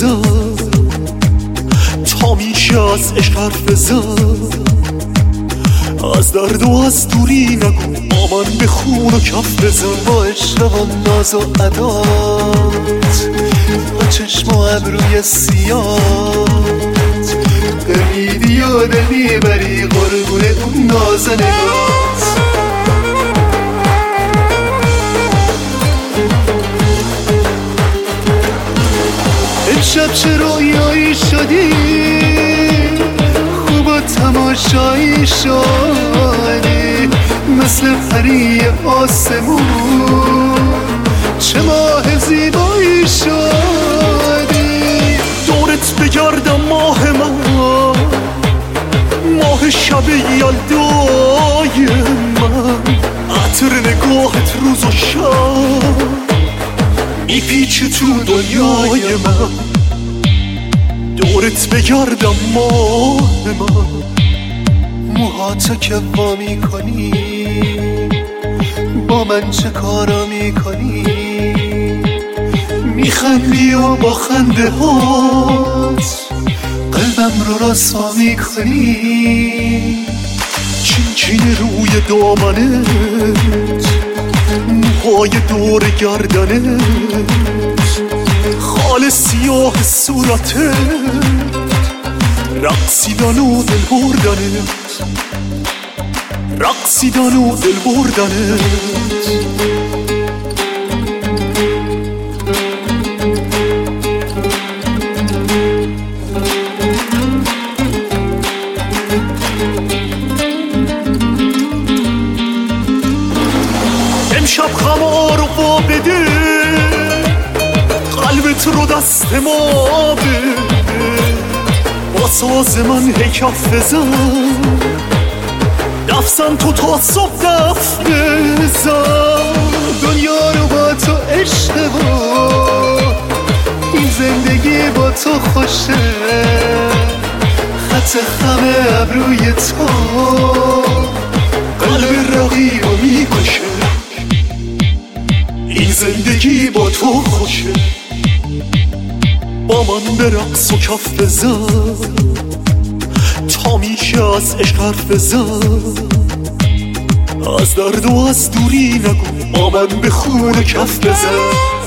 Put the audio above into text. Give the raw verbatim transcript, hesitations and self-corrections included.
بزن، تا میشه از عشق حرف بزن. از درد و از دوری نگو، با من به خون و کف بزن. با عشق و ناز و عدات، با چشم و ابروی سیات، قمیدی و دل میبری قربون اون ناز نگات. امشب چه رویایی شدی، خوب و تماشایی شدی، مثل پری آسمون چه ماه زیبایی شدی. دورت بگردم ماه من، ماه شب یلدای من، عطر نگاهت روز و شب میپیچه تو دنیای من. دورت بگردم ماه من، موهاتو که وا میکنی، با من چه کارا میکنی؟ میخندی و با خنده هات قلبم رو رسوا میکنی. چین چین روی دامنت، موهای دور گردنت، خال سیاه صورتت، رقصیدن و دل بردنت، رقصیدن و دل بردنت. امشب خمار رو با بده، قلبت رو دست ما بده، با ساز من هی کف بزن، دفزن تو تا صبح دف بزن. دنیا رو با تو عشقه و این زندگی با تو خوشه، خط خم ابروی تو قلب رقیب رو میکشه. این زندگی با تو خوشه، با من به رقص و کف بزن، تا میشه از عشق حرف بزن. از درد و از دوری نگو، با من به خون و کف بزن.